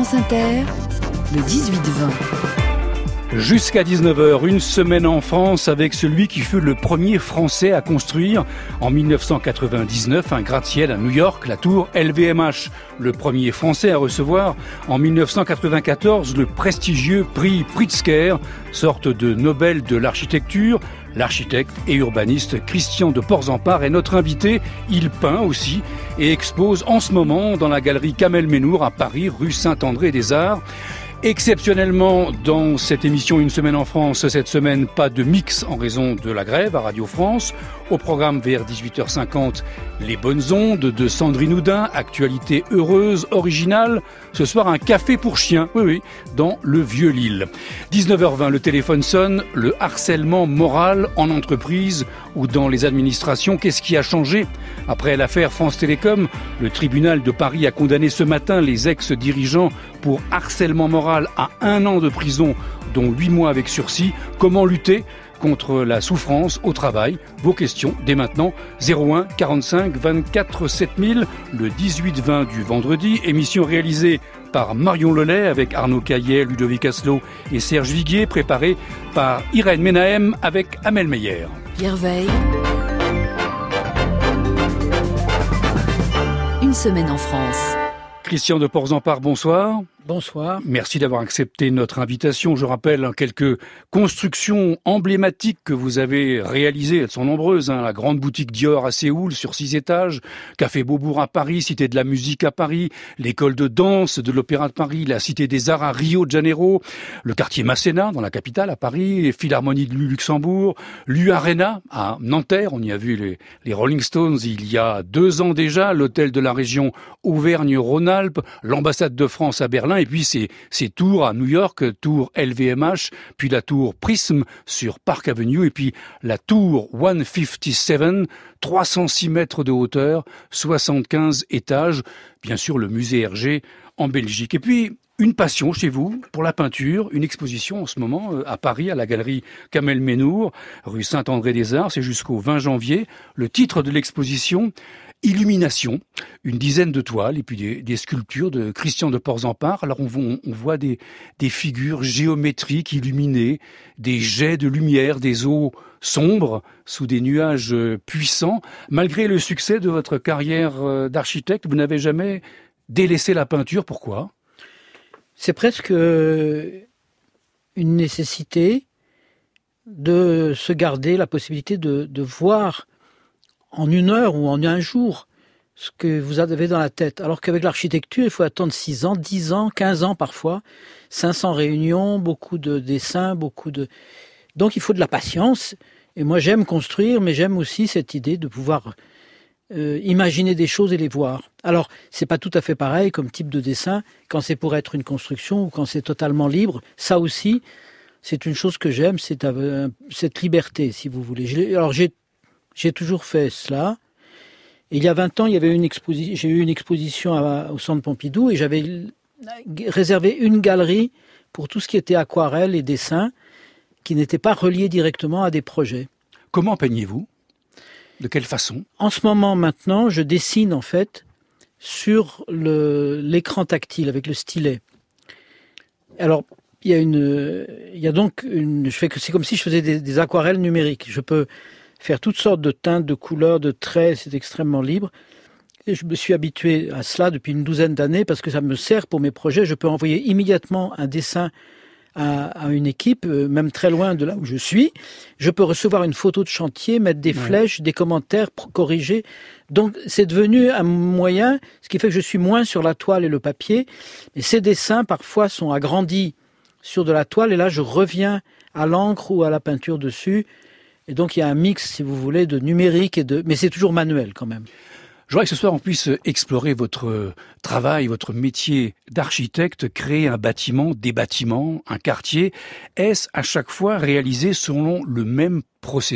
France Inter, le 18-20. Jusqu'à 19h, une semaine en France avec celui qui fut le premier Français à construire en 1999 un gratte-ciel à New York, la tour LVMH. Le premier Français à recevoir en 1994 le prestigieux prix Pritzker, sorte de Nobel de l'architecture. L'architecte et urbaniste Christian de Porzampar est notre invité. Il peint aussi et expose en ce moment dans la galerie Kamel Ménour à Paris, rue Saint-André-des-Arts. Exceptionnellement, dans cette émission Une semaine en France, cette semaine, pas de mix en raison de la grève à Radio France. Au programme vers 18h50, les bonnes ondes de Sandrine Houdin, actualité heureuse, originale. Ce soir, un café pour chiens, oui, dans le Vieux-Lille. 19h20, le téléphone sonne, le harcèlement moral en entreprise ou dans les administrations. Qu'est-ce qui a changé ? Après l'affaire France Télécom, le tribunal de Paris a condamné ce matin les ex-dirigeants pour harcèlement moral à 1 an de prison, dont 8 mois avec sursis. Comment lutter contre la souffrance au travail? Vos questions dès maintenant. 01 45 24 7000, le 18-20 du vendredi. Émission réalisée par Marion Lelay avec Arnaud Caillet, Ludovic Asselot et Serge Viguier, préparée par Irène Menahem avec Amel Meyer. Pierre Veille. Une semaine en France. Christian de Porzampar, bonsoir. Bonsoir. Merci d'avoir accepté notre invitation. Je rappelle quelques constructions emblématiques que vous avez réalisées. Elles sont nombreuses. La grande boutique Dior à Séoul sur 6 étages, Café Beaubourg à Paris, Cité de la musique à Paris, l'école de danse de l'Opéra de Paris, la Cité des Arts à Rio de Janeiro, le quartier Masséna dans la capitale à Paris, Philharmonie de Luxembourg, l'U-Arena à Nanterre. On y a vu les Rolling Stones il y a 2 ans déjà, l'hôtel de la région Auvergne-Rhône-Alpes, l'ambassade de France à Berlin, et puis ces tours à New York, tour LVMH, puis la tour Prism sur Park Avenue, et puis la tour 157, 306 mètres de hauteur, 75 étages, bien sûr le musée Hergé en Belgique. Et puis une passion chez vous pour la peinture, une exposition en ce moment à Paris, à la galerie Kamel Ménour, rue Saint-André-des-Arts, c'est jusqu'au 20 janvier. Le titre de l'exposition, Illumination, une dizaine de toiles et puis des sculptures de Christian de Porzampar. Alors on voit des figures géométriques illuminées, des jets de lumière, des eaux sombres sous des nuages puissants. Malgré le succès de votre carrière d'architecte, vous n'avez jamais délaissé la peinture. Pourquoi ? C'est presque une nécessité de se garder la possibilité de voir en 1 heure ou en 1 jour ce que vous avez dans la tête. Alors qu'avec l'architecture, il faut attendre 6 ans, 10 ans, 15 ans parfois, 500 réunions, beaucoup de dessins, Donc il faut de la patience. Et moi j'aime construire, mais j'aime aussi cette idée de pouvoir imaginer des choses et les voir. Alors, c'est pas tout à fait pareil comme type de dessin quand c'est pour être une construction ou quand c'est totalement libre. Ça aussi, c'est une chose que j'aime, c'est cette liberté, si vous voulez. Alors, j'ai toujours fait cela. Et il y a 20 ans, j'ai eu une exposition au Centre Pompidou et j'avais réservé une galerie pour tout ce qui était aquarelle et dessin qui n'était pas relié directement à des projets. Comment peignez-vous ? De quelle façon ? En ce moment, maintenant, je dessine en fait sur l'écran tactile avec le stylet. Alors, c'est comme si je faisais des aquarelles numériques. Je peux faire toutes sortes de teintes, de couleurs, de traits, c'est extrêmement libre. Et je me suis habitué à cela depuis une 12aine d'années parce que ça me sert pour mes projets. Je peux envoyer immédiatement un dessin à une équipe, même très loin de là où je suis. Je peux recevoir une photo de chantier, mettre des flèches, des commentaires, corriger. Donc, c'est devenu un moyen, ce qui fait que je suis moins sur la toile et le papier. Et ces dessins, parfois, sont agrandis sur de la toile. Et là, je reviens à l'encre ou à la peinture dessus. Et donc, il y a un mix, si vous voulez, de numérique mais c'est toujours manuel quand même. Je voudrais que ce soir on puisse explorer votre travail, votre métier d'architecte, créer un bâtiment, des bâtiments, un quartier. Est-ce à chaque fois réalisé selon le même processus ?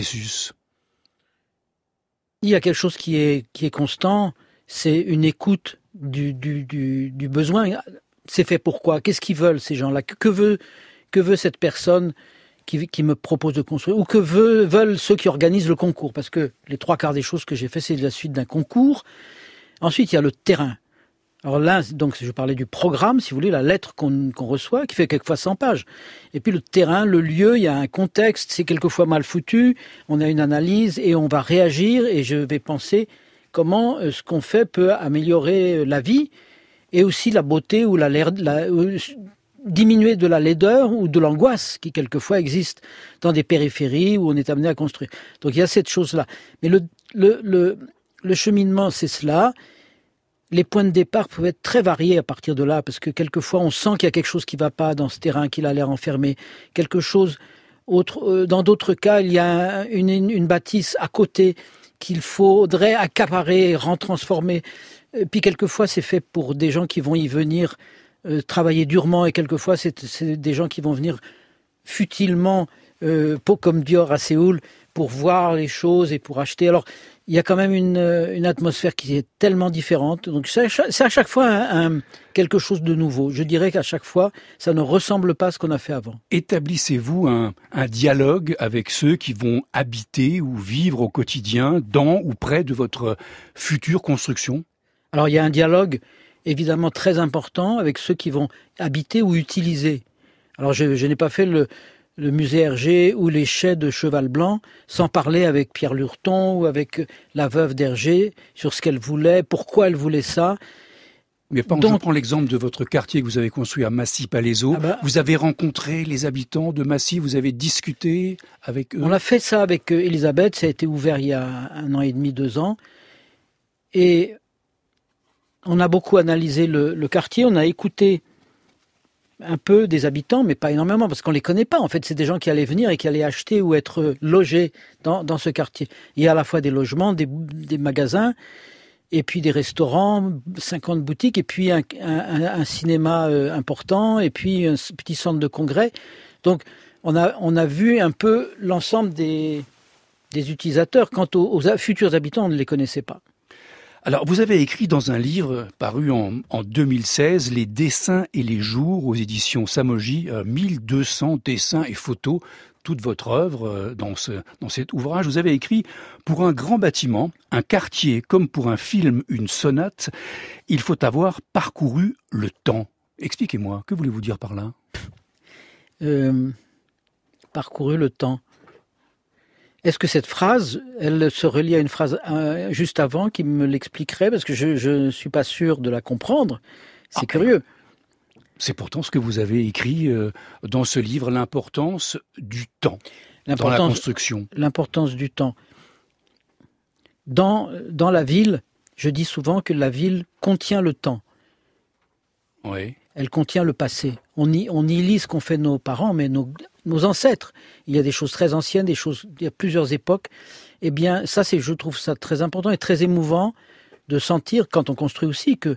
Il y a quelque chose qui est constant, c'est une écoute du besoin. C'est fait pourquoi ? Qu'est-ce qu'ils veulent ces gens-là ? Que veut cette personne qui me propose de construire, ou que veulent ceux qui organisent le concours, parce que les 3/4 des choses que j'ai fait, c'est la suite d'un concours. Ensuite, il y a le terrain. Alors là, donc, je parlais du programme, si vous voulez, la lettre qu'on reçoit, qui fait quelquefois 100 pages. Et puis le terrain, le lieu, il y a un contexte, c'est quelquefois mal foutu, on a une analyse et on va réagir et je vais penser comment ce qu'on fait peut améliorer la vie et aussi la beauté ou diminuer de la laideur ou de l'angoisse qui quelquefois existe dans des périphéries où on est amené à construire. Donc il y a cette chose-là. Mais le cheminement, c'est cela. Les points de départ peuvent être très variés à partir de là, parce que quelquefois on sent qu'il y a quelque chose qui ne va pas dans ce terrain, qu'il a l'air enfermé. Quelque chose autre. Dans d'autres cas, il y a une bâtisse à côté qu'il faudrait accaparer, transformer. Puis quelquefois c'est fait pour des gens qui vont y venir travailler durement, et quelquefois c'est des gens qui vont venir futilement, comme Dior à Séoul, pour voir les choses et pour acheter. Alors il y a quand même une atmosphère qui est tellement différente. Donc c'est à chaque fois quelque chose de nouveau. Je dirais qu'à chaque fois, ça ne ressemble pas à ce qu'on a fait avant. Établissez-vous un dialogue avec ceux qui vont habiter ou vivre au quotidien dans ou près de votre future construction? Alors il y a un dialogue évidemment très important avec ceux qui vont habiter ou utiliser. Alors je n'ai pas fait le musée Hergé ou les chais de Cheval Blanc sans parler avec Pierre Lurton ou avec la veuve d'Hergé sur ce qu'elle voulait, pourquoi elle voulait ça. Mais je prends l'exemple de votre quartier que vous avez construit à Massy-Palaiseau. Vous avez rencontré les habitants de Massy, vous avez discuté avec eux? On a fait ça avec Elisabeth, ça a été ouvert il y a 1 an et demi, 2 ans. Et on a beaucoup analysé le quartier, on a écouté un peu des habitants, mais pas énormément, parce qu'on les connaît pas. En fait, c'est des gens qui allaient venir et qui allaient acheter ou être logés dans ce quartier. Il y a à la fois des logements, des magasins, et puis des restaurants, 50 boutiques, et puis un cinéma important, et puis un petit centre de congrès. Donc, on a vu un peu l'ensemble des utilisateurs. Quant aux futurs habitants, on ne les connaissait pas. Alors, vous avez écrit dans un livre paru en 2016, Les dessins et les jours aux éditions Samogy, 1200 dessins et photos, toute votre œuvre dans cet ouvrage. Vous avez écrit « Pour un grand bâtiment, un quartier comme pour un film, une sonate, il faut avoir parcouru le temps ». Expliquez-moi, que voulez-vous dire par là? Parcouru le temps. Est-ce que cette phrase, elle se relie à une phrase juste avant qui me l'expliquerait? Parce que je ne suis pas sûr de la comprendre. C'est curieux. C'est pourtant ce que vous avez écrit dans ce livre, l'importance du temps dans la construction. L'importance du temps. Dans la ville, je dis souvent que la ville contient le temps. Oui. Elle contient le passé. On y lit ce qu'ont fait nos parents, mais nos ancêtres. Il y a des choses très anciennes, il y a plusieurs époques. Eh bien, ça, je trouve ça très important et très émouvant de sentir, quand on construit aussi, que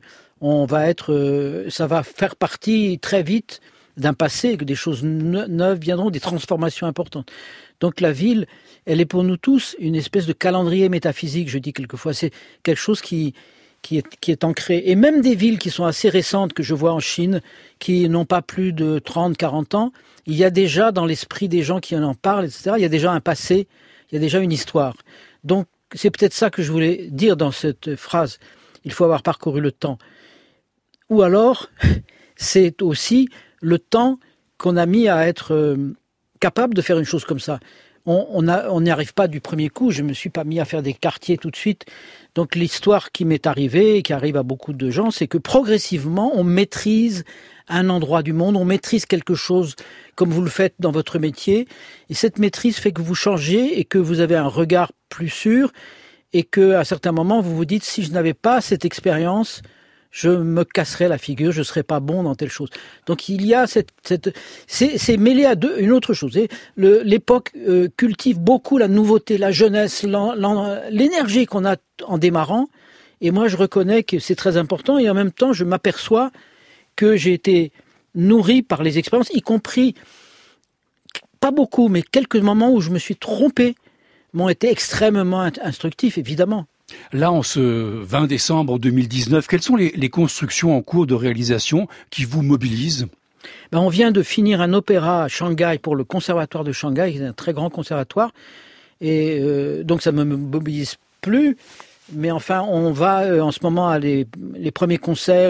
ça va faire partie très vite d'un passé, que des choses neuves viendront, des transformations importantes. Donc la ville, elle est pour nous tous une espèce de calendrier métaphysique, je dis quelquefois. C'est quelque chose qui est ancré. Et même des villes qui sont assez récentes, que je vois en Chine, qui n'ont pas plus de 30, 40 ans, il y a déjà dans l'esprit des gens qui en parlent, etc., il y a déjà un passé, il y a déjà une histoire. Donc c'est peut-être ça que je voulais dire dans cette phrase. Il faut avoir parcouru le temps. Ou alors, c'est aussi le temps qu'on a mis à être capable de faire une chose comme ça. On n'y arrive pas du premier coup, je ne me suis pas mis à faire des quartiers tout de suite. Donc l'histoire qui m'est arrivée, et qui arrive à beaucoup de gens, c'est que progressivement, on maîtrise un endroit du monde, on maîtrise quelque chose comme vous le faites dans votre métier. Et cette maîtrise fait que vous changez et que vous avez un regard plus sûr et qu'à certains moments, vous vous dites, si je n'avais pas cette expérience, je me casserais la figure, je ne serais pas bon dans telle chose. Donc il y a c'est mêlé à une autre chose. L'époque cultive beaucoup la nouveauté, la jeunesse, l'énergie qu'on a en démarrant. Et moi, je reconnais que c'est très important. Et en même temps, je m'aperçois que j'ai été nourri par les expériences, y compris, pas beaucoup, mais quelques moments où je me suis trompé, m'ont été extrêmement instructifs, évidemment. Là, en ce 20 décembre 2019, quelles sont les constructions en cours de réalisation qui vous mobilisent? On vient de finir un opéra à Shanghai pour le conservatoire de Shanghai, qui est un très grand conservatoire. Et donc ça ne me mobilise plus. Mais enfin, on va en ce moment à les premiers concerts,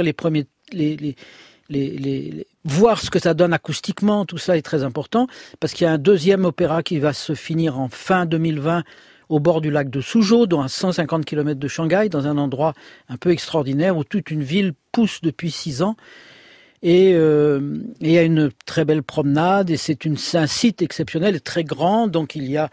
voir ce que ça donne acoustiquement, tout ça est très important, parce qu'il y a un deuxième opéra qui va se finir en fin 2020 au bord du lac de Suzhou, à 150 km de Shanghai, dans un endroit un peu extraordinaire où toute une ville pousse depuis 6 ans. Et il y a une très belle promenade, et c'est un site exceptionnel et très grand, donc je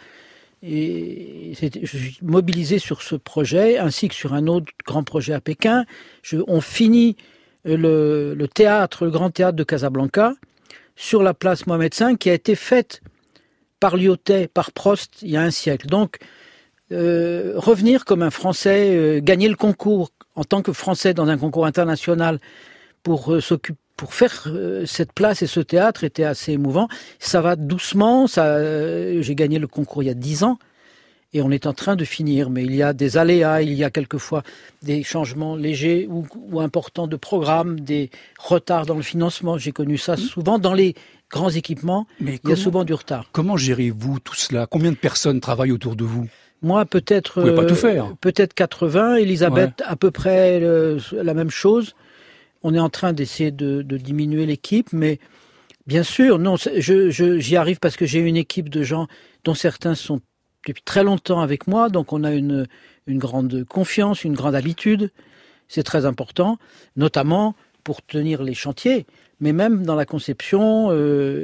suis mobilisé sur ce projet, ainsi que sur un autre grand projet à Pékin. On finit le grand théâtre de Casablanca, sur la place Mohamed V, qui a été faite par Lyautey, par Prost, il y a un siècle. Donc, revenir comme un Français, gagner le concours en tant que Français dans un concours international pour faire cette place et ce théâtre était assez émouvant. Ça va doucement, j'ai gagné le concours il y a 10 ans et on est en train de finir. Mais il y a des aléas, il y a quelquefois des changements légers ou importants de programme, des retards dans le financement. J'ai connu ça souvent dans les grands équipements, il y a souvent du retard. Comment gérez-vous tout cela? Combien de personnes travaillent autour de vous? Moi, peut-être... Vous pouvez pas tout faire. Peut-être 80. Elisabeth, à peu près la même chose. On est en train d'essayer de diminuer l'équipe, mais bien sûr, non, j'y arrive parce que j'ai une équipe de gens dont certains sont depuis très longtemps avec moi, donc on a une grande confiance, une grande habitude. C'est très important, notamment pour tenir les chantiers, mais même dans la conception...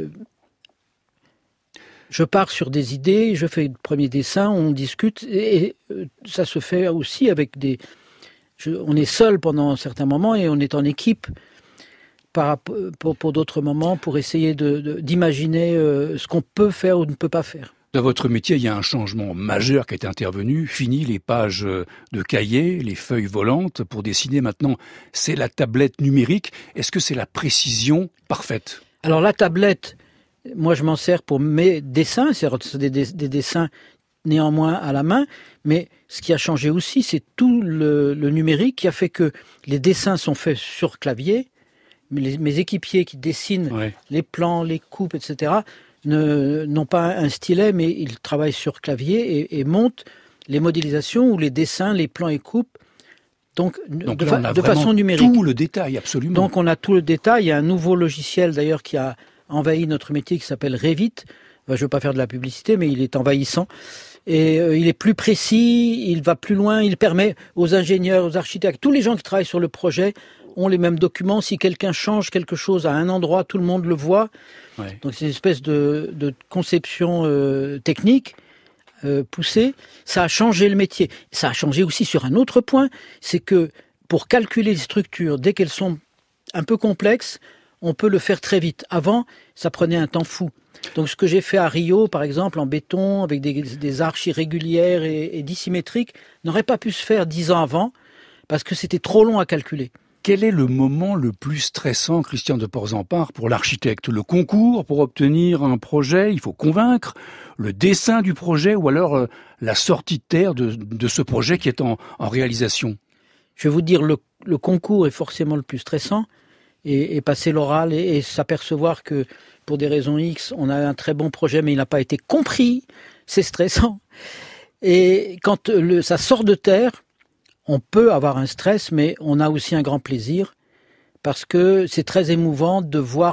Je pars sur des idées, je fais le premier dessin, on discute, et ça se fait aussi avec on est seul pendant certains moments et on est en équipe pour d'autres moments pour essayer d'imaginer ce qu'on peut faire ou ne peut pas faire. Dans votre métier, il y a un changement majeur qui est intervenu. Fini les pages de cahier, les feuilles volantes. Pour dessiner maintenant, c'est la tablette numérique. Est-ce que c'est la précision parfaite? Alors la tablette... Moi, je m'en sers pour mes dessins, c'est des dessins néanmoins à la main, mais ce qui a changé aussi, c'est tout le numérique qui a fait que les dessins sont faits sur clavier, mais mes équipiers qui dessinent les plans, les coupes, etc., n'ont pas un stylet, mais ils travaillent sur clavier et montent les modélisations ou les dessins, les plans et coupes, donc de façon numérique. Tout le détail, absolument. Donc on a tout le détail, il y a un nouveau logiciel d'ailleurs qui a envahi notre métier qui s'appelle Revit. Je ne veux pas faire de la publicité, mais il est envahissant. Et il est plus précis, il va plus loin, il permet aux ingénieurs, aux architectes, tous les gens qui travaillent sur le projet ont les mêmes documents. Si quelqu'un change quelque chose à un endroit, tout le monde le voit. Ouais. Donc c'est une espèce de conception technique poussée. Ça a changé le métier. Ça a changé aussi sur un autre point, c'est que pour calculer les structures, dès qu'elles sont un peu complexes, on peut le faire très vite. Avant, ça prenait un temps fou. Donc ce que j'ai fait à Rio, par exemple, en béton, avec des arches irrégulières et dissymétriques, n'aurait pas pu se faire 10 ans avant, parce que c'était trop long à calculer. Quel est le moment le plus stressant, Christian de Porzampar, pour l'architecte? Le concours pour obtenir un projet, il faut convaincre, le dessin du projet, ou alors la sortie de terre de ce projet qui est en réalisation? Je vais vous dire, le concours est forcément le plus stressant, et passer l'oral et s'apercevoir que pour des raisons X, on a un très bon projet mais il n'a pas été compris, c'est stressant. Et quand ça sort de terre, on peut avoir un stress, mais on a aussi un grand plaisir parce que c'est très émouvant de voir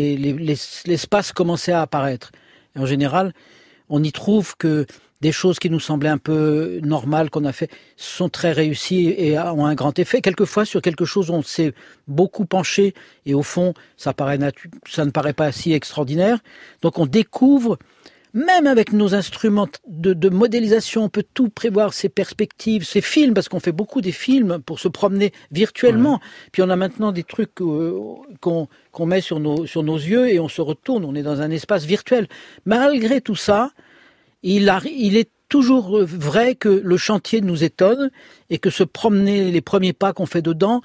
l'espace commencer à apparaître. Et en général, on y trouve que des choses qui nous semblaient un peu normales qu'on a fait sont très réussies et ont un grand effet. Quelquefois, sur quelque chose, on s'est beaucoup penché et au fond, ça ne paraît pas si extraordinaire. Donc on découvre, même avec nos instruments de modélisation, on peut tout prévoir, ces perspectives, ces films, parce qu'on fait beaucoup des films pour se promener virtuellement. Ouais. Puis on a maintenant des trucs qu'on met sur nos yeux et on se retourne, on est dans un espace virtuel. Malgré tout ça, il est toujours vrai que le chantier nous étonne et que se promener, les premiers pas qu'on fait dedans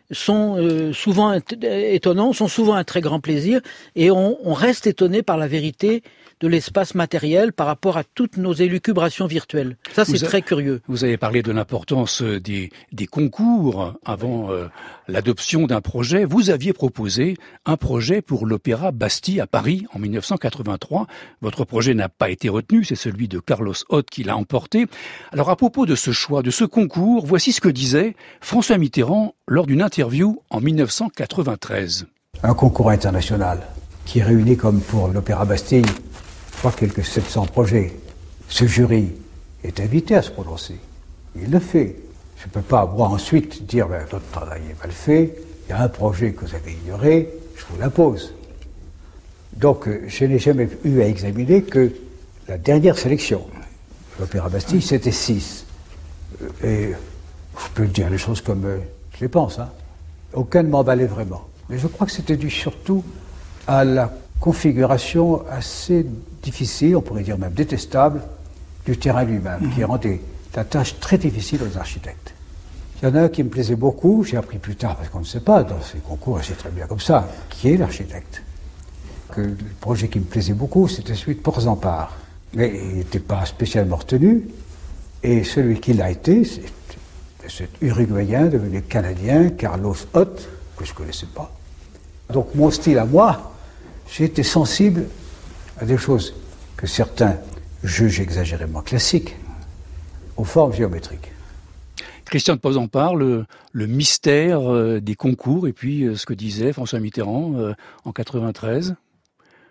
sont souvent étonnants, sont souvent un très grand plaisir et on reste étonné par la vérité de l'espace matériel par rapport à toutes nos élucubrations virtuelles. Ça, c'est très curieux. Vous avez parlé de l'importance des concours avant l'adoption d'un projet. Vous aviez proposé un projet pour l'Opéra Bastille à Paris en 1983. Votre projet n'a pas été retenu, c'est celui de Carlos Hott qui l'a emporté. Alors à propos de ce choix, de ce concours, voici ce que disait François Mitterrand lors d'une interview en 1993. Un concours international qui réunit, comme pour l'Opéra Bastille, je crois quelques 700 projets. Ce jury est invité à se prononcer. Il le fait. Je ne peux pas, moi, ensuite dire votre travail est mal fait, il y a un projet que vous avez ignoré, je vous l'impose. Donc, je n'ai jamais eu à examiner que la dernière sélection. L'Opéra Bastille, c'était 6. Et je peux dire les choses comme je les pense. Aucun ne m'emballait vraiment. Mais je crois que c'était dû surtout à la configuration assez difficile, on pourrait dire même détestable, du terrain lui-même, qui rendait la tâche très difficile aux architectes. Il y en a un qui me plaisait beaucoup, j'ai appris plus tard, parce qu'on ne sait pas, dans ces concours, c'est très bien comme ça, qui est l'architecte. Le projet qui me plaisait beaucoup, c'était celui de Porzampar. Mais il n'était pas spécialement retenu, et celui qui l'a été, c'est Uruguayen, devenu Canadien, Carlos Hott, que je ne connaissais pas. Donc mon style à moi, j'ai été sensible à des choses que certains jugent exagérément classiques, aux formes géométriques. Christian de Porzampar, le mystère des concours, et puis ce que disait François Mitterrand en 93. Réaction ?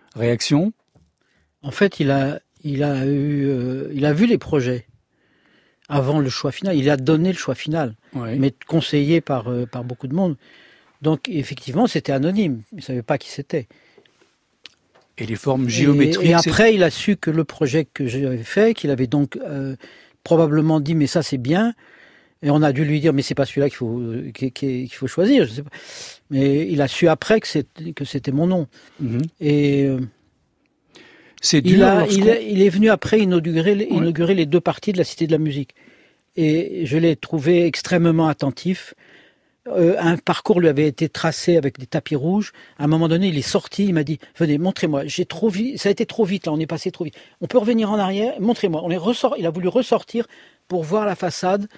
En fait, il a vu les projets avant le choix final. Il a donné le choix final, mais conseillé par beaucoup de monde. Donc, effectivement, c'était anonyme. Il ne savait pas qui c'était. Et les formes géométriques... Et après, il a su que le projet que j'avais fait, qu'il avait donc probablement dit « mais ça, c'est bien ». Et on a dû lui dire « mais c'est pas celui-là qu'il faut choisir ». Je sais pas. Mais il a su après que c'était mon nom. Et... c'est dur il est venu après inaugurer les 2 parties de la Cité de la Musique. Et je l'ai trouvé extrêmement attentif. Un parcours lui avait été tracé avec des tapis rouges. À un moment donné, il est sorti, il m'a dit « Venez, montrez-moi, ça a été trop vite, là, on est passé trop vite. On peut revenir en arrière, montrez-moi. » Il a voulu ressortir pour voir la façade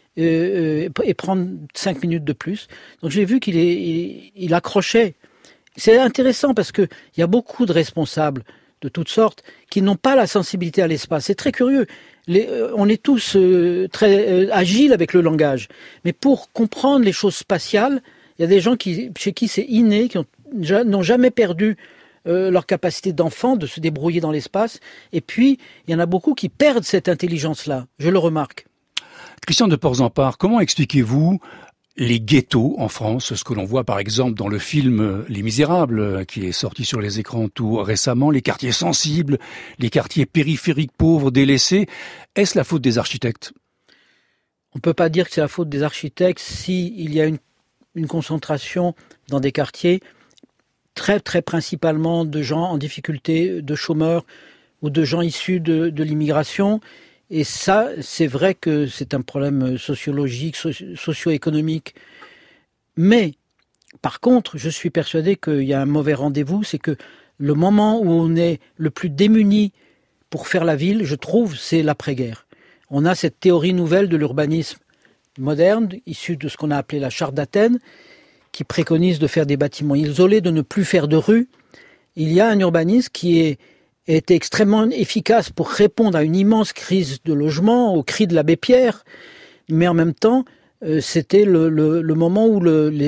et prendre 5 minutes de plus. Donc j'ai vu qu'il accrochait. C'est intéressant parce qu'il y a beaucoup de responsables de toutes sortes, qui n'ont pas la sensibilité à l'espace. C'est très curieux. On est tous très agiles avec le langage. Mais pour comprendre les choses spatiales, il y a des gens chez qui c'est inné, qui n'ont jamais perdu leur capacité d'enfant de se débrouiller dans l'espace. Et puis, il y en a beaucoup qui perdent cette intelligence-là. Je le remarque. Christian de Porzampar, comment expliquez-vous les ghettos en France, ce que l'on voit par exemple dans le film Les Misérables, qui est sorti sur les écrans tout récemment, les quartiers sensibles, les quartiers périphériques pauvres, délaissés. Est-ce la faute des architectes ? On ne peut pas dire que c'est la faute des architectes s'il y a une concentration dans des quartiers très très principalement de gens en difficulté, de chômeurs ou de gens issus de l'immigration. Et ça, c'est vrai que c'est un problème sociologique, socio-économique. Mais, par contre, je suis persuadé qu'il y a un mauvais rendez-vous, c'est que le moment où on est le plus démuni pour faire la ville, je trouve, c'est l'après-guerre. On a cette théorie nouvelle de l'urbanisme moderne, issue de ce qu'on a appelé la Charte d'Athènes, qui préconise de faire des bâtiments isolés, de ne plus faire de rues. Il y a un urbanisme qui a été extrêmement efficace pour répondre à une immense crise de logement, au cri de l'abbé Pierre, mais en même temps, c'était le moment où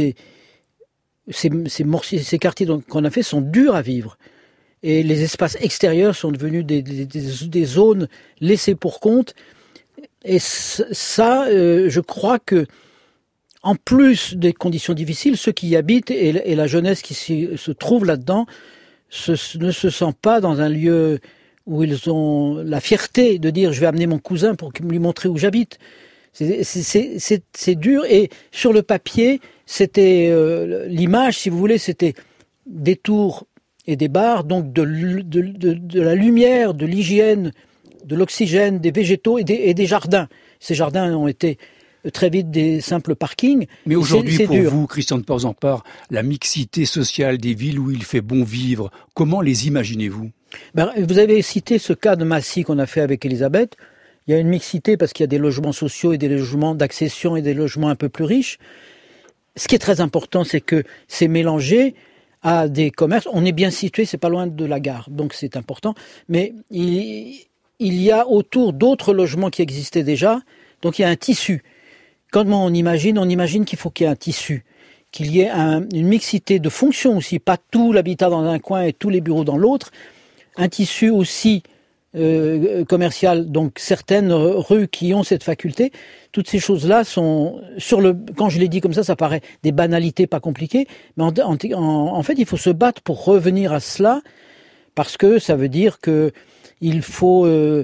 ces quartiers qu'on a fait sont durs à vivre. Et les espaces extérieurs sont devenus des zones laissées pour compte. Et ça, je crois que, en plus des conditions difficiles, ceux qui y habitent et la jeunesse qui se trouve là-dedans ne se sent pas dans un lieu où ils ont la fierté de dire « je vais amener mon cousin pour lui montrer où j'habite ». C'est dur, et sur le papier, c'était l'image, si vous voulez, c'était des tours et des bars, donc de la lumière, de l'hygiène, de l'oxygène, des végétaux et des jardins. Ces jardins ont été très vite des simples parkings. Mais aujourd'hui, pour vous, Christian de Porzampar, la mixité sociale des villes où il fait bon vivre, comment les imaginez-vous ? Vous avez cité ce cas de Massy qu'on a fait avec Elisabeth. Il y a une mixité parce qu'il y a des logements sociaux et des logements d'accession et des logements un peu plus riches. Ce qui est très important, c'est que c'est mélangé à des commerces. On est bien situé, c'est pas loin de la gare, donc c'est important. Mais il y a autour d'autres logements qui existaient déjà, donc il y a un tissu. Quand on imagine qu'il faut qu'il y ait un tissu, qu'il y ait une mixité de fonctions aussi, pas tout l'habitat dans un coin et tous les bureaux dans l'autre, un tissu aussi commercial, donc certaines rues qui ont cette faculté. Toutes ces choses-là sont quand je l'ai dit comme ça paraît des banalités pas compliquées, mais en fait il faut se battre pour revenir à cela, parce que ça veut dire que il faut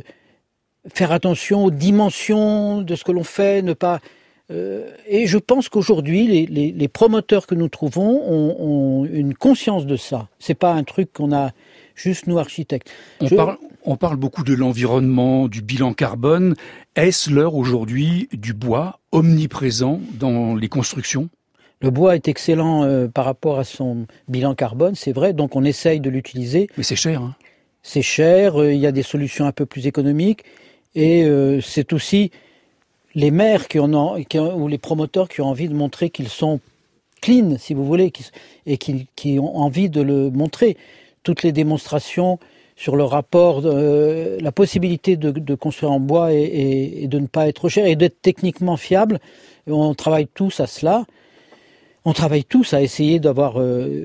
faire attention aux dimensions de ce que l'on fait, ne pas et je pense qu'aujourd'hui les promoteurs que nous trouvons ont une conscience de ça. C'est pas un truc qu'on a juste nous architectes. On parle beaucoup de l'environnement, du bilan carbone. Est-ce l'heure aujourd'hui du bois omniprésent dans les constructions ? Le bois est excellent par rapport à son bilan carbone, c'est vrai, donc on essaye de l'utiliser. Mais c'est cher, hein ? C'est cher, il y a des solutions un peu plus économiques, et c'est aussi les maires ou les promoteurs qui ont envie de montrer qu'ils sont clean, si vous voulez, et qui ont envie de le montrer. Toutes les démonstrations sur le rapport, la possibilité de construire en bois et de ne pas être trop cher et d'être techniquement fiable. On travaille tous à cela. On travaille tous à essayer d'avoir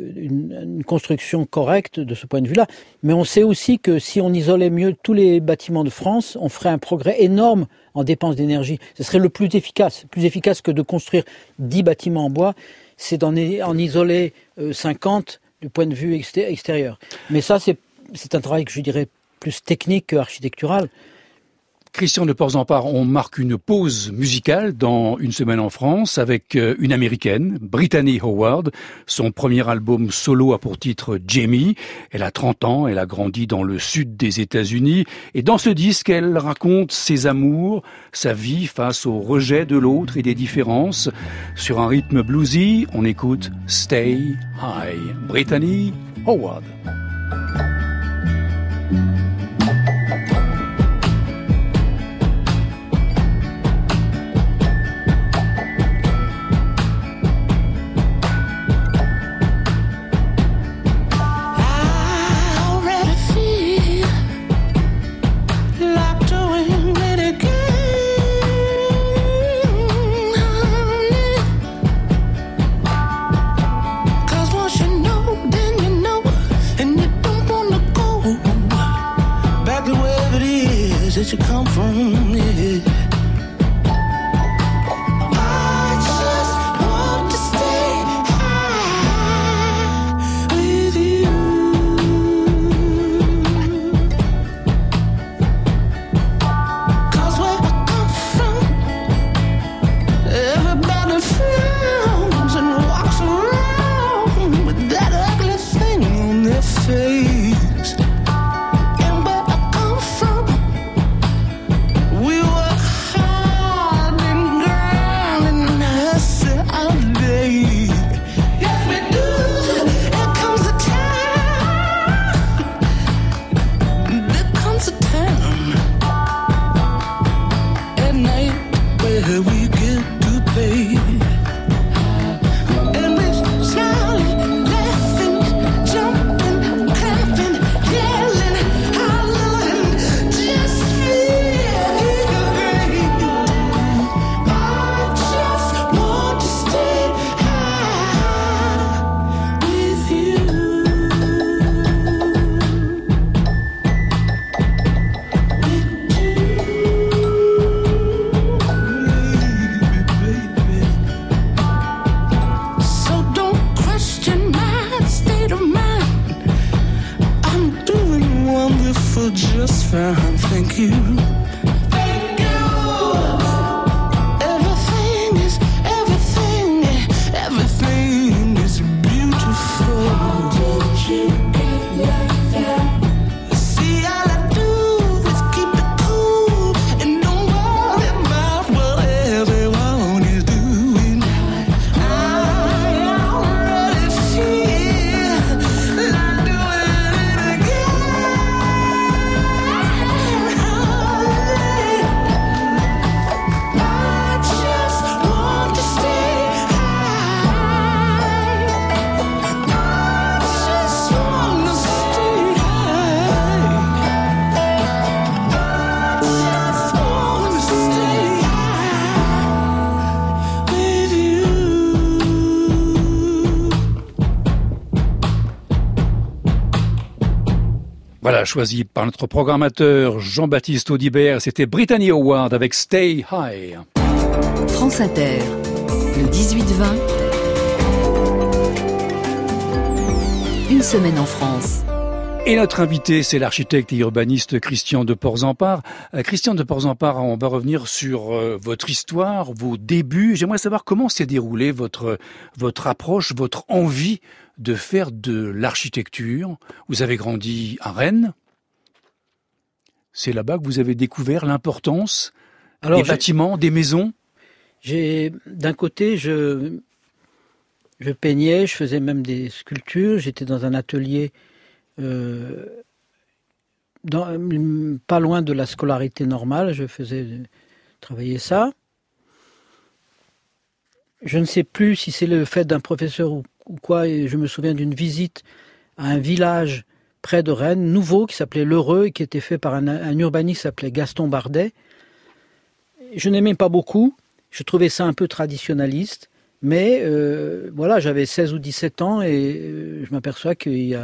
une construction correcte de ce point de vue-là. Mais on sait aussi que si on isolait mieux tous les bâtiments de France, on ferait un progrès énorme en dépenses d'énergie. Ce serait le plus efficace que de construire 10 bâtiments en bois. C'est d'en isoler 50 du point de vue extérieur. Mais ça, c'est un travail que je dirais plus technique qu'architectural. Christian de Porzampar, on marque une pause musicale dans Une semaine en France avec une américaine, Brittany Howard. Son premier album solo a pour titre Jamie. Elle a 30 ans, elle a grandi dans le sud des États-Unis. Et dans ce disque, elle raconte ses amours, sa vie face au rejet de l'autre et des différences. Sur un rythme bluesy, on écoute Stay High. Brittany Howard. That you come from, yeah. I just want to stay high with you. 'Cause where I come from, everybody frowns and walks around with that ugly thing on their face. Baby. Voilà, choisi par notre programmateur Jean-Baptiste Audibert, c'était Brittany Howard avec Stay High. France Inter, le 18-20. Une semaine en France. Et notre invité, c'est l'architecte et urbaniste Christian de Porzampar. Christian de Porzampar, on va revenir sur votre histoire, vos débuts. J'aimerais savoir comment s'est déroulée votre approche, votre envie de faire de l'architecture. Vous avez grandi à Rennes. C'est là-bas que vous avez découvert l'importance des bâtiments, des maisons. D'un côté, je peignais, je faisais même des sculptures. J'étais dans un atelier pas loin de la scolarité normale, je faisais travailler ça. Je ne sais plus si c'est le fait d'un professeur ou quoi, et je me souviens d'une visite à un village près de Rennes, nouveau, qui s'appelait L'Heureux, et qui était fait par un urbaniste qui s'appelait Gaston Bardet. Je n'aimais pas beaucoup, je trouvais ça un peu traditionnaliste, mais voilà, j'avais 16 ou 17 ans, et je m'aperçois qu'il y a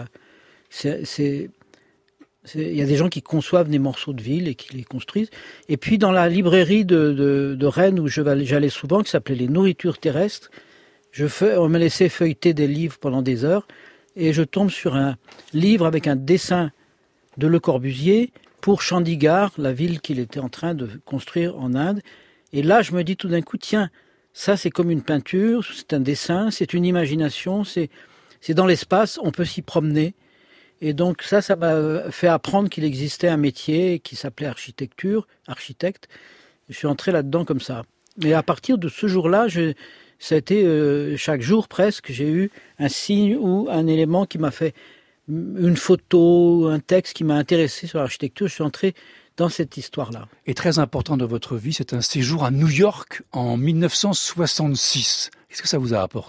des gens qui conçoivent des morceaux de ville et qui les construisent. Et puis dans la librairie de Rennes où j'allais souvent, qui s'appelait Les Nourritures Terrestres, on me laissait feuilleter des livres pendant des heures et je tombe sur un livre avec un dessin de Le Corbusier pour Chandigarh, la ville qu'il était en train de construire en Inde. Et là, je me dis tout d'un coup, tiens, ça c'est comme une peinture, c'est un dessin, c'est une imagination, c'est dans l'espace, on peut s'y promener. Et donc ça m'a fait apprendre qu'il existait un métier qui s'appelait architecte. Je suis entré là-dedans comme ça. Mais à partir de ce jour-là, ça a été chaque jour presque, j'ai eu un signe ou un élément qui m'a fait une photo, un texte qui m'a intéressé sur l'architecture. Je suis entré dans cette histoire-là. Et très important dans votre vie, c'est un séjour à New York en 1966. Qu'est-ce que ça vous a apporté ?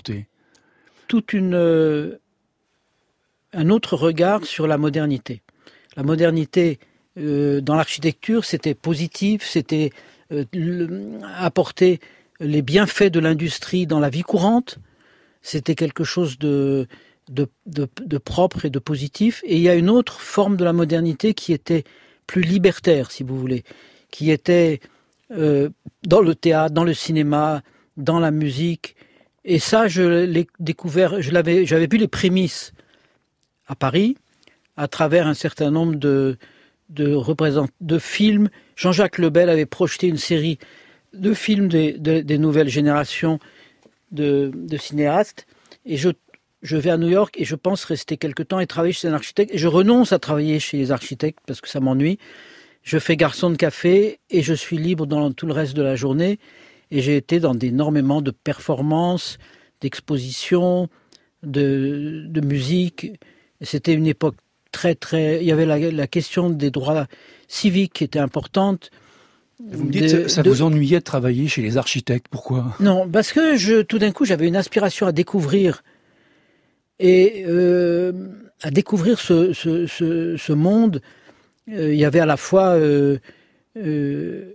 Un autre regard sur la modernité. La modernité dans l'architecture, c'était positif, c'était apporter les bienfaits de l'industrie dans la vie courante. C'était quelque chose de propre et de positif. Et il y a une autre forme de la modernité qui était plus libertaire, si vous voulez, qui était dans le théâtre, dans le cinéma, dans la musique. Et ça, je l'ai découvert, j'avais vu les prémices à Paris, à travers un certain nombre de films. Jean-Jacques Lebel avait projeté une série de films des nouvelles générations de cinéastes. Et je vais à New York et je pense rester quelque temps et travailler chez un architecte. Et je renonce à travailler chez les architectes parce que ça m'ennuie. Je fais garçon de café et je suis libre dans tout le reste de la journée. Et j'ai été dans énormément de performances, d'expositions, de musique. C'était une époque il y avait la question des droits civiques qui était importante. Vous me dites, ça vous ennuyait de travailler chez les architectes, pourquoi ? Non, parce que tout d'un coup, j'avais une aspiration à découvrir et à découvrir ce monde. Il y avait à la fois le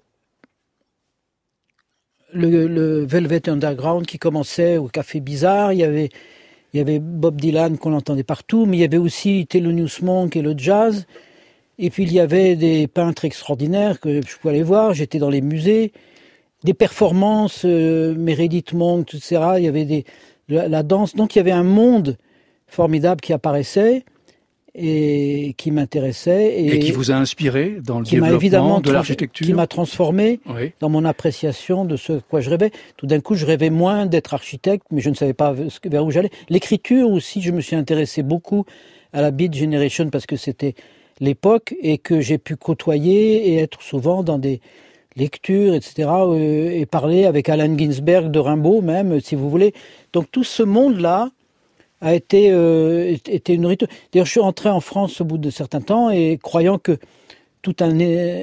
Velvet Underground qui commençait au Café Bizarre, il y avait Bob Dylan qu'on entendait partout, mais il y avait aussi Thelonious Monk et le jazz. Et puis il y avait des peintres extraordinaires que je pouvais aller voir. J'étais dans les musées, des performances, Meredith Monk, etc. Il y avait la danse. Donc il y avait un monde formidable qui apparaissait et qui m'intéressait. Et qui vous a inspiré dans le développement de l'architecture ? Qui m'a transformé dans mon appréciation de ce à quoi je rêvais. Tout d'un coup, je rêvais moins d'être architecte, mais je ne savais pas vers où j'allais. L'écriture aussi, je me suis intéressé beaucoup à la Beat Generation parce que c'était l'époque et que j'ai pu côtoyer et être souvent dans des lectures, etc. Et parler avec Allen Ginsberg de Rimbaud même, si vous voulez. Donc tout ce monde-là a été une nourriture. D'ailleurs, je suis rentré en France au bout de certains temps et croyant que tout un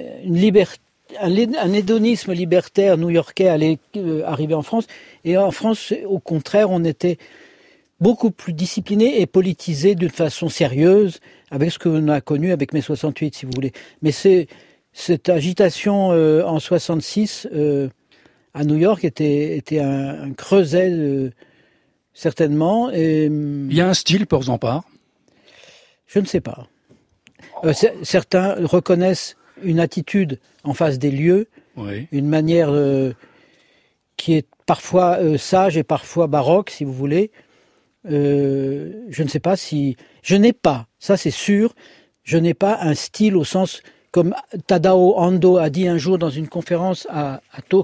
hédonisme libertaire new-yorkais allait arriver en France. Et en France, au contraire, on était beaucoup plus discipliné et politisé d'une façon sérieuse avec ce qu'on a connu avec mai 68, si vous voulez. Mais cette agitation en 66 à New York était un creuset certainement. Et, il y a un style, Porzampar ? Je ne sais pas. Certains reconnaissent une attitude en face des lieux, Oui. une manière qui est parfois sage et parfois baroque, si vous voulez. Je ne sais pas si... Je n'ai pas, ça c'est sûr, je n'ai pas un style au sens... Comme Tadao Ando a dit un jour dans une conférence à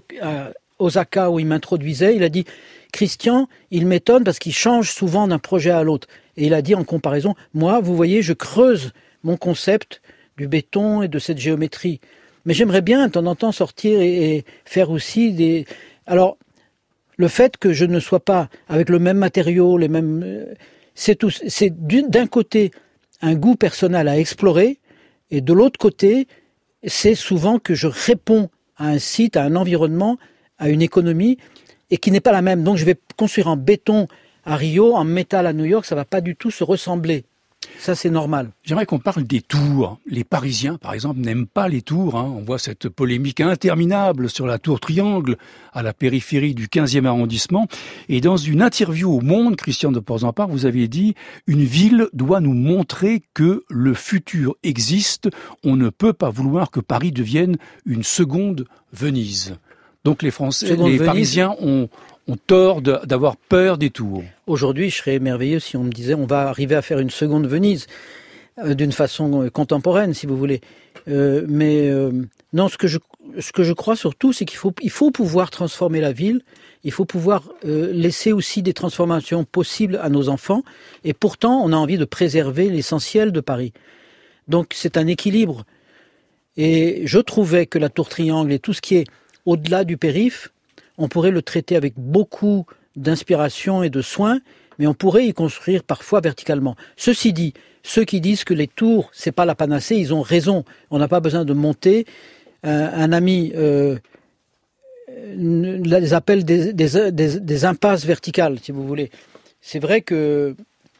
Osaka où il m'introduisait, il a dit « Christian, il m'étonne parce qu'il change souvent d'un projet à l'autre. » Et il a dit en comparaison « Moi, vous voyez, je creuse mon concept du béton et de cette géométrie. Mais j'aimerais bien de temps en temps sortir et faire aussi des... » Alors, le fait que je ne sois pas avec le même matériau, les mêmes... C'est d'un côté un goût personnel à explorer, et de l'autre côté, c'est souvent que je réponds à un site, à un environnement, à une économie, et qui n'est pas la même. Donc je vais construire en béton à Rio, en métal à New York, ça ne va pas du tout se ressembler. Ça, c'est normal. J'aimerais qu'on parle des tours. Les Parisiens, par exemple, n'aiment pas les tours. On voit cette polémique interminable sur la tour Triangle à la périphérie du 15e arrondissement. Et dans une interview au Monde, Christian de Porzampar, vous avez dit « Une ville doit nous montrer que le futur existe. On ne peut pas vouloir que Paris devienne une seconde Venise. » Donc les Parisiens ont tort d'avoir peur des tours. Aujourd'hui, je serais émerveillé si on me disait on va arriver à faire une seconde Venise d'une façon contemporaine, si vous voulez. Non, ce que je crois surtout, c'est qu'il faut pouvoir transformer la ville. Il faut pouvoir laisser aussi des transformations possibles à nos enfants. Et pourtant, on a envie de préserver l'essentiel de Paris. Donc, c'est un équilibre. Et je trouvais que la tour Triangle et tout ce qui est au-delà du périph', on pourrait le traiter avec beaucoup d'inspiration et de soin, mais on pourrait y construire parfois verticalement. Ceci dit, ceux qui disent que les tours, c'est pas la panacée, ils ont raison. On n'a pas besoin de monter. Un ami les appelle des impasses verticales, si vous voulez. C'est vrai que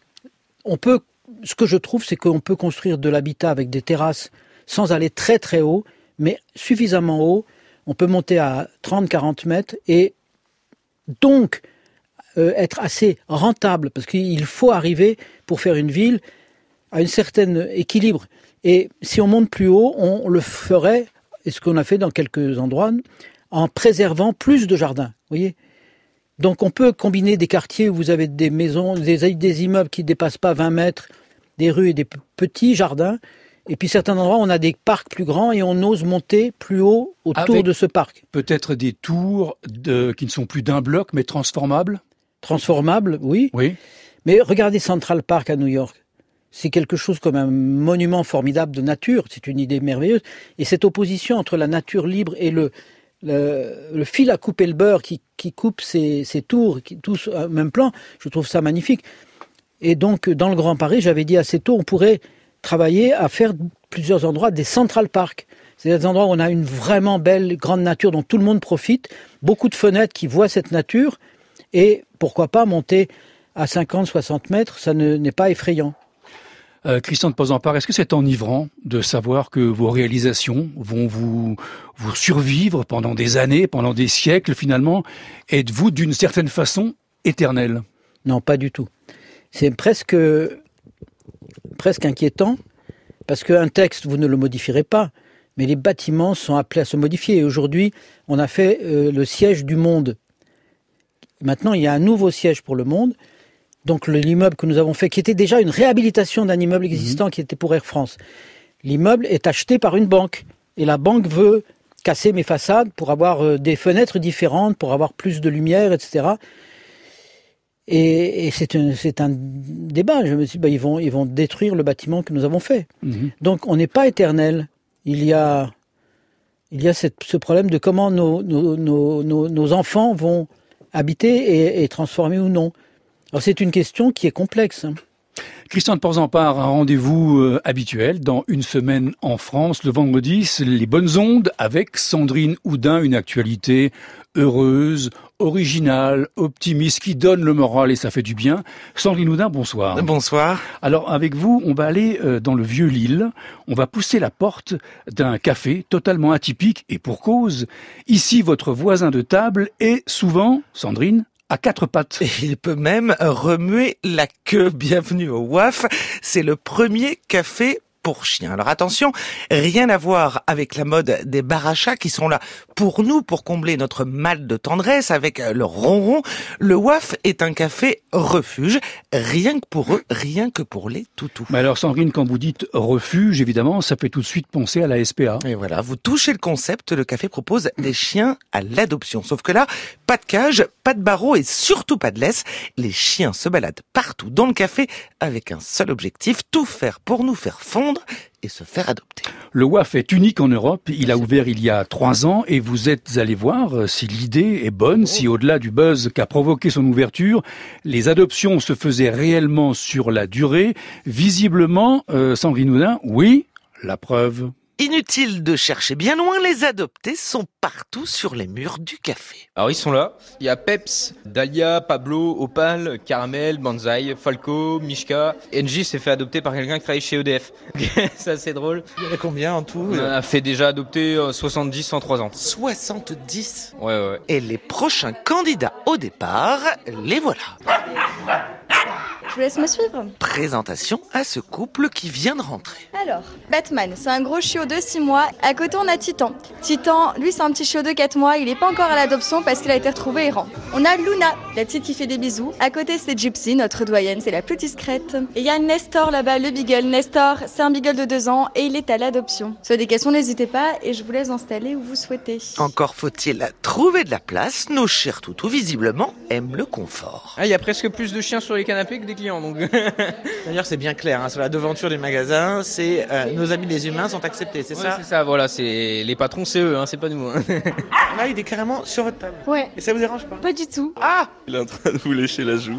ce que je trouve, c'est qu'on peut construire de l'habitat avec des terrasses sans aller très très haut, mais suffisamment haut. On peut monter à 30-40 mètres et donc être assez rentable, parce qu'il faut arriver, pour faire une ville, à un certain équilibre. Et si on monte plus haut, on le ferait, et ce qu'on a fait dans quelques endroits, en préservant plus de jardins. Vous voyez ? Donc on peut combiner des quartiers où vous avez des maisons, des immeubles qui ne dépassent pas 20 mètres, des rues et des petits jardins. Et puis certains endroits, on a des parcs plus grands et on ose monter plus haut autour de ce parc. Peut-être des tours qui ne sont plus d'un bloc, mais transformables ? Transformables, oui. Oui. Mais regardez Central Park à New York. C'est quelque chose comme un monument formidable de nature. C'est une idée merveilleuse. Et cette opposition entre la nature libre et le fil à couper le beurre qui coupe ces tours, tous au même plan, je trouve ça magnifique. Et donc, dans le Grand Paris, j'avais dit assez tôt, on pourrait travailler à faire plusieurs endroits des Central Park. C'est des endroits où on a une vraiment belle grande nature dont tout le monde profite, beaucoup de fenêtres qui voient cette nature, et pourquoi pas monter à 50-60 mètres, ça n'est pas effrayant. Christian de Porzampar, est-ce que c'est enivrant de savoir que vos réalisations vont vous survivre pendant des années, pendant des siècles finalement? Êtes-vous d'une certaine façon éternel? Non, pas du tout. C'est presque inquiétant, parce qu'un texte, vous ne le modifierez pas, mais les bâtiments sont appelés à se modifier. Et aujourd'hui, on a fait le siège du Monde. Maintenant, il y a un nouveau siège pour le Monde. Donc l'immeuble que nous avons fait, qui était déjà une réhabilitation d'un immeuble existant qui était pour Air France. L'immeuble est acheté par une banque. Et la banque veut casser mes façades pour avoir des fenêtres différentes, pour avoir plus de lumière, etc. Et c'est un débat. Je me suis dit, ils vont détruire le bâtiment que nous avons fait. Donc on n'est pas éternel. Il y a ce problème de comment nos enfants vont habiter et transformer ou non. Alors c'est une question qui est complexe. Christian de Porzampar, un rendez-vous habituel dans Une semaine en France. Le vendredi, c'est les bonnes ondes avec Sandrine Houdin, une actualité heureuse, originale, optimiste, qui donne le moral et ça fait du bien. Sandrine Houdin, bonsoir. Bonsoir. Alors avec vous, on va aller dans le Vieux-Lille. On va pousser la porte d'un café totalement atypique et pour cause. Ici, votre voisin de table est souvent, Sandrine, à quatre pattes. Il peut même remuer la queue. Bienvenue au WAF. C'est le premier café pour chiens. Alors attention, rien à voir avec la mode des bars à chats qui sont là pour nous, pour combler notre mal de tendresse avec leur ronron. Le WAF est un café refuge, rien que pour eux, rien que pour les toutous. Mais alors Sandrine, quand vous dites refuge, évidemment, ça fait tout de suite penser à la SPA. Et voilà, vous touchez le concept, le café propose des chiens à l'adoption. Sauf que là, pas de cage, pas de barreau et surtout pas de laisse. Les chiens se baladent partout dans le café avec un seul objectif, tout faire pour nous faire fondre et se faire adopter. Le WAF est unique en Europe, il a ouvert il y a 3 ans et vous êtes allé voir si l'idée est bonne, si au-delà du buzz qu'a provoqué son ouverture, les adoptions se faisaient réellement sur la durée. Visiblement, Sandrine Houdin, oui, la preuve. Inutile de chercher bien loin, les adoptés sont partout sur les murs du café. Alors ils sont là, il y a Peps, Dahlia, Pablo, Opal, Caramel, Banzai, Falco, Mishka. NJ s'est fait adopter par quelqu'un qui travaille chez EDF. C'est assez drôle. Il y en a combien en tout? On a fait déjà adopter 70 en 3 ans. 70? Ouais. Et les prochains candidats au départ, les voilà. Je vous laisse me suivre. Présentation à ce couple qui vient de rentrer. Alors, Batman, c'est un gros chiot de 6 mois. À côté, on a Titan. Titan, lui, c'est un petit chiot de 4 mois. Il n'est pas encore à l'adoption parce qu'il a été retrouvé errant. On a Luna, la petite qui fait des bisous. À côté, c'est Gypsy, notre doyenne, c'est la plus discrète. Et il y a Nestor là-bas, le beagle. Nestor, c'est un beagle de 2 ans et il est à l'adoption. Si vous avez des questions, n'hésitez pas et je vous laisse installer où vous souhaitez. Encore faut-il trouver de la place. Nos chers toutous, visiblement, aiment le confort. Ah, il y a presque plus de chiens sur les canapés que des clients, donc. D'ailleurs, c'est bien clair, hein, sur la devanture du magasin, c'est nos amis les humains sont acceptés, c'est ça? C'est ça, voilà, c'est les patrons, c'est eux, hein, c'est pas nous. Hein. Là, il est carrément sur votre table. Ouais. Et ça vous dérange pas? Pas du tout. Ah! Il est en train de vous lécher la joue.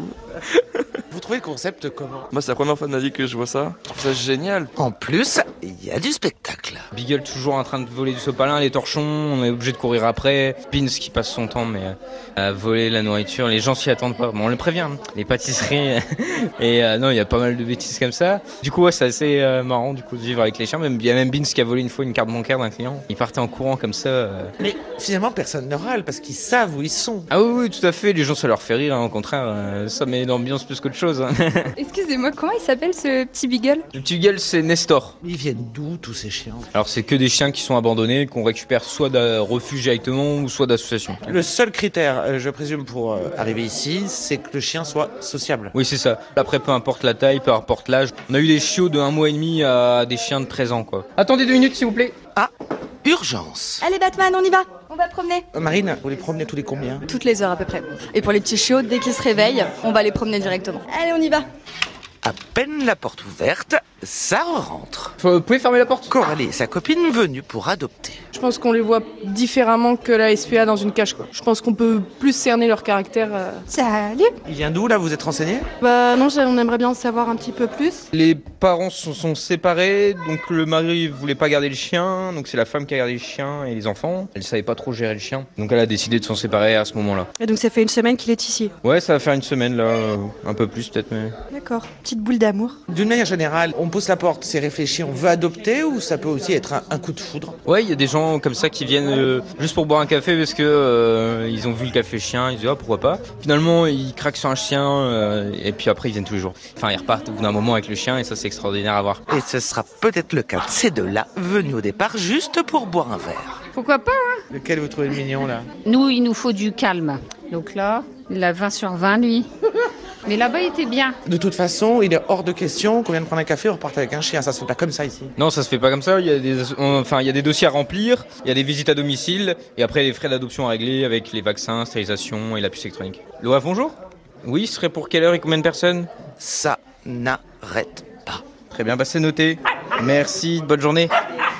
Vous trouvez le concept comment? Moi, c'est la première fois de ma vie que je vois ça. Je trouve ça génial. En plus, il y a du spectacle. Beagle toujours en train de voler du sopalin, les torchons, on est obligé de courir après. Pins qui passe son temps mais à voler la nourriture, les gens s'y attendent pas. Bon, on le prévient, hein. Les pâtisseries et non, il y a pas mal de bêtises comme ça. Du coup, ouais, c'est assez marrant du coup de vivre avec les chiens. Il y a même Beans qui a volé une fois une carte bancaire d'un client. Il partait en courant comme ça. Mais finalement, personne ne râle parce qu'ils savent où ils sont. Ah oui, tout à fait. Les gens, ça leur fait rire. Hein. Au contraire, ça met l'ambiance plus qu'autre chose. Hein. Excusez-moi, comment il s'appelle ce petit beagle? Le petit beagle, c'est Nestor. Ils viennent d'où tous ces chiens? Alors, c'est que des chiens qui sont abandonnés, qu'on récupère soit d'un refuge directement ou soit d'association. Le seul critère, je présume, pour arriver ici, c'est que le chien soit sociable. Oui, c'est ça. Après, peu importe la taille, peu importe l'âge. On a eu des chiots de 1 mois et demi à des chiens de 13 ans, quoi. Attendez 2 minutes, s'il vous plaît. Ah, urgence. Allez Batman, on y va. On va promener. Marine, vous les promenez tous les combien? Toutes les heures à peu près. Et pour les petits chiots, dès qu'ils se réveillent, on va les promener directement. Allez, on y va. À peine la porte ouverte, ça rentre. Vous pouvez fermer la porte? Coralie et sa copine venues pour adopter. Je pense qu'on les voit différemment que la SPA dans une cage, quoi. Je pense qu'on peut plus cerner leur caractère. Salut. Il vient d'où là? Vous êtes renseigné? Bah non, on aimerait bien en savoir un petit peu plus. Les parents sont séparés, donc le mari voulait pas garder le chien, donc c'est la femme qui a gardé le chien et les enfants. Elle savait pas trop gérer le chien, donc elle a décidé de s'en séparer à ce moment-là. Et donc ça fait 1 semaine qu'il est ici. Ouais, ça va faire 1 semaine là, un peu plus peut-être, mais... D'accord, petite boule d'amour. D'une manière générale, on pousse la porte, c'est réfléchi, on veut adopter ou ça peut aussi être un coup de foudre? Ouais, il y a des gens comme ça qui viennent juste pour boire un café parce que ils ont vu le café chien, ils disent ah pourquoi pas. Finalement, ils craquent sur un chien et puis après ils viennent tous les jours. Enfin, ils repartent au bout d'un moment avec le chien et ça c'est extraordinaire à voir. Et ce sera peut-être le cas de ces deux-là, venus au départ juste pour boire un verre. Pourquoi pas, hein? Lequel vous trouvez le mignon là? Nous, il nous faut du calme. Donc là, il a 20 sur 20 lui. Mais là-bas, il était bien. De toute façon, il est hors de question qu'on vienne prendre un café, on reparte avec un chien. Ça se fait pas comme ça ici. Non, ça se fait pas comme ça. Il y a des dossiers à remplir, il y a des visites à domicile et après les frais d'adoption à régler avec les vaccins, stérilisation et la puce électronique. Loa, bonjour. Oui, ce serait pour quelle heure et combien de personnes? Ça n'arrête pas. Très bien, bah c'est noté. Merci, bonne journée.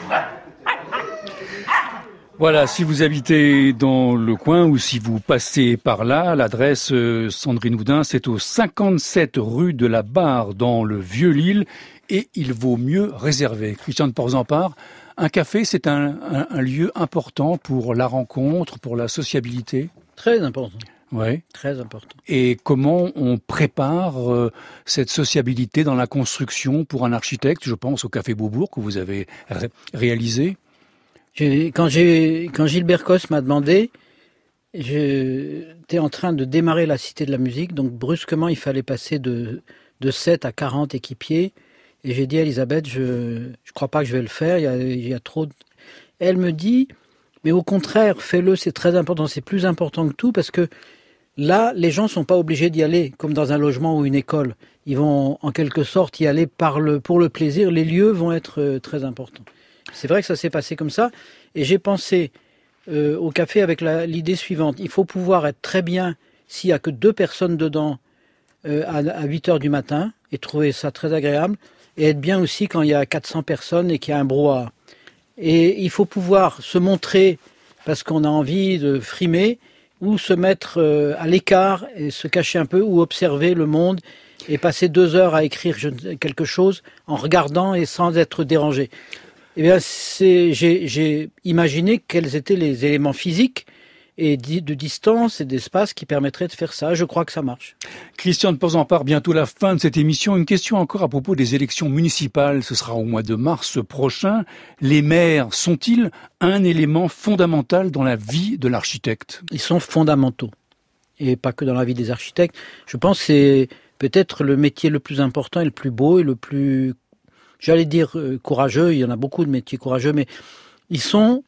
Voilà, si vous habitez dans le coin ou si vous passez par là, l'adresse Sandrine Houdin, c'est au 57 rue de la Barre dans le Vieux-Lille et il vaut mieux réserver. Christian de Porzampar, un café, c'est un lieu important pour la rencontre, pour la sociabilité? Très important. Oui. Très important. Et comment on prépare cette sociabilité dans la construction pour un architecte? Je pense au Café Beaubourg que vous avez réalisé. Quand Gilbert Cos m'a demandé, j'étais en train de démarrer la Cité de la Musique, donc brusquement il fallait passer de 7 à 40 équipiers. Et j'ai dit à Elisabeth, je crois pas que je vais le faire, il y a trop de... Elle me dit, mais au contraire, fais-le, c'est très important, c'est plus important que tout, parce que là, les gens sont pas obligés d'y aller, comme dans un logement ou une école. Ils vont en quelque sorte y aller pour le plaisir, les lieux vont être très importants. C'est vrai que ça s'est passé comme ça, et j'ai pensé au café avec l'idée suivante, il faut pouvoir être très bien s'il y a que 2 personnes dedans à 8 heures du matin, et trouver ça très agréable, et être bien aussi quand il y a 400 personnes et qu'il y a un brouhaha. Et il faut pouvoir se montrer parce qu'on a envie de frimer, ou se mettre à l'écart et se cacher un peu, ou observer le monde et passer 2 heures à écrire quelque chose en regardant et sans être dérangé. Eh bien, j'ai imaginé quels étaient les éléments physiques et de distance et d'espace qui permettraient de faire ça. Je crois que ça marche. Christian de Porzampar, bientôt la fin de cette émission. Une question encore à propos des élections municipales. Ce sera au mois de mars prochain. Les maires sont-ils un élément fondamental dans la vie de l'architecte ? Ils sont fondamentaux. Et pas que dans la vie des architectes. Je pense que c'est peut-être le métier le plus important et le plus beau et le plus, j'allais dire courageux. Il y en a beaucoup de métiers courageux, mais ils sont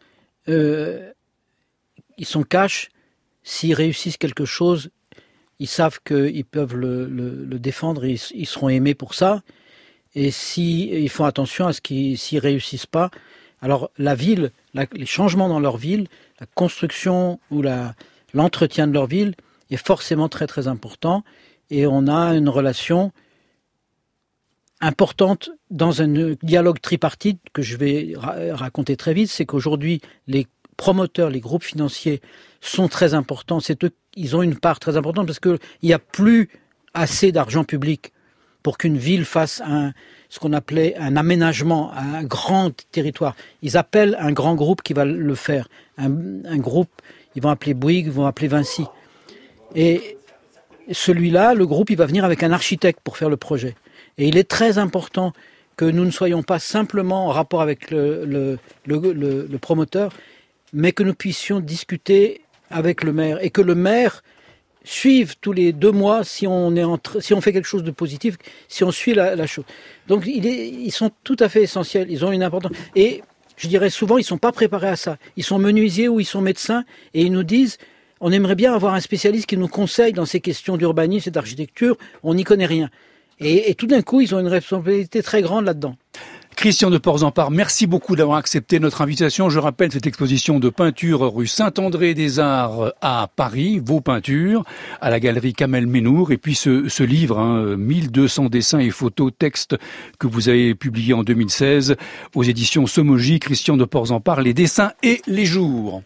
cash. S'ils réussissent quelque chose, ils savent qu'ils peuvent le défendre et ils seront aimés pour ça. Et ils font attention à s'ils réussissent pas, alors la ville, les changements dans leur ville, la construction ou l'entretien de leur ville est forcément très très important. Et on a une relation importante dans un dialogue tripartite que je vais raconter très vite. C'est qu'aujourd'hui, les promoteurs, les groupes financiers sont très importants. Ils ont une part très importante parce qu'il n'y a plus assez d'argent public pour qu'une ville fasse ce qu'on appelait un aménagement, un grand territoire. Ils appellent un grand groupe qui va le faire. Un groupe, ils vont appeler Bouygues, ils vont appeler Vinci. Et celui-là, le groupe, il va venir avec un architecte pour faire le projet. Et il est très important que nous ne soyons pas simplement en rapport avec le promoteur, mais que nous puissions discuter avec le maire et que le maire suive tous les 2 mois si on fait quelque chose de positif, si on suit la chose. Donc ils sont tout à fait essentiels, ils ont une importance. Et je dirais souvent, ils sont pas préparés à ça. Ils sont menuisiers ou ils sont médecins et ils nous disent, on aimerait bien avoir un spécialiste qui nous conseille dans ces questions d'urbanisme et d'architecture, on n'y connaît rien. Et tout d'un coup, ils ont une responsabilité très grande là-dedans. Christian de Porzampar, merci beaucoup d'avoir accepté notre invitation. Je rappelle cette exposition de peinture rue Saint-André-des-Arts à Paris, vos peintures, à la galerie Kamel Ménour. Et puis ce livre, 1200 dessins et photos, textes que vous avez publié en 2016 aux éditions Somogy, Christian de Porzampar, Les dessins et les jours.